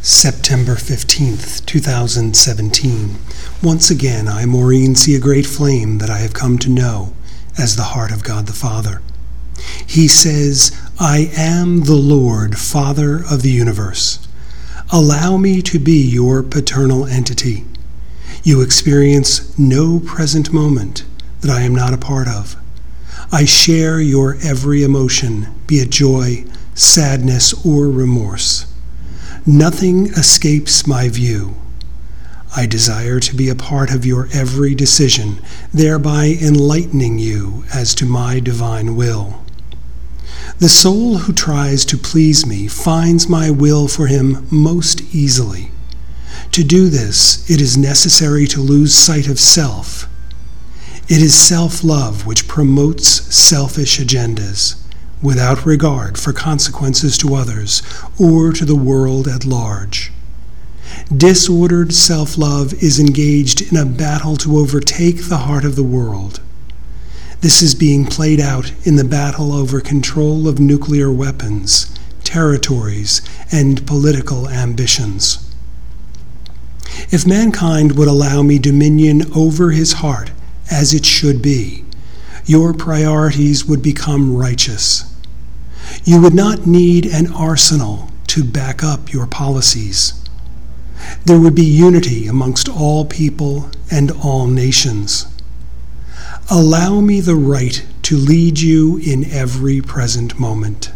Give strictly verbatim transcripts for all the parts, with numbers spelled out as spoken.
September fifteenth, two thousand seventeen. Once again, I, Maureen, see a great flame that I have come to know as the heart of God the Father. He says, I am the Lord, Father of the universe. Allow me to be your paternal entity. You experience no present moment that I am not a part of. I share your every emotion, be it joy, sadness, or remorse. Nothing escapes my view. I desire to be a part of your every decision, thereby enlightening you as to my divine will. The soul who tries to please me finds my will for him most easily. To do this, it is necessary to lose sight of self. It is self-love which promotes selfish agendas, without regard for consequences to others or to the world at large. Disordered self-love is engaged in a battle to overtake the heart of the world. This is being played out in the battle over control of nuclear weapons, territories, and political ambitions. If mankind would allow me dominion over his heart as it should be, your priorities would become righteous. You would not need an arsenal to back up your policies. There would be unity amongst all people and all nations. Allow me the right to lead you in every present moment.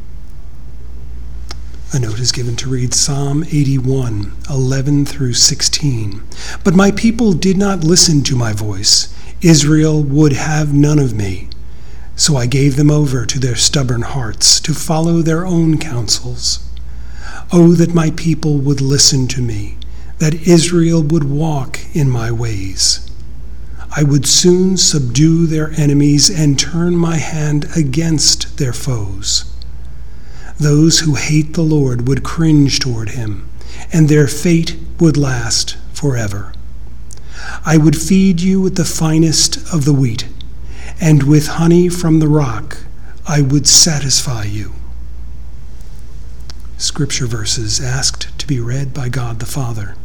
A note is given to read Psalm eighty-one, eleven through sixteen. But my people did not listen to my voice. Israel would have none of me. So I gave them over to their stubborn hearts, to follow their own counsels. Oh, that my people would listen to me, that Israel would walk in my ways. I would soon subdue their enemies and turn my hand against their foes. Those who hate the Lord would cringe toward him, and their fate would last forever. I would feed you with the finest of the wheat, and with honey from the rock I would satisfy you. Scripture verses asked to be read by God the Father.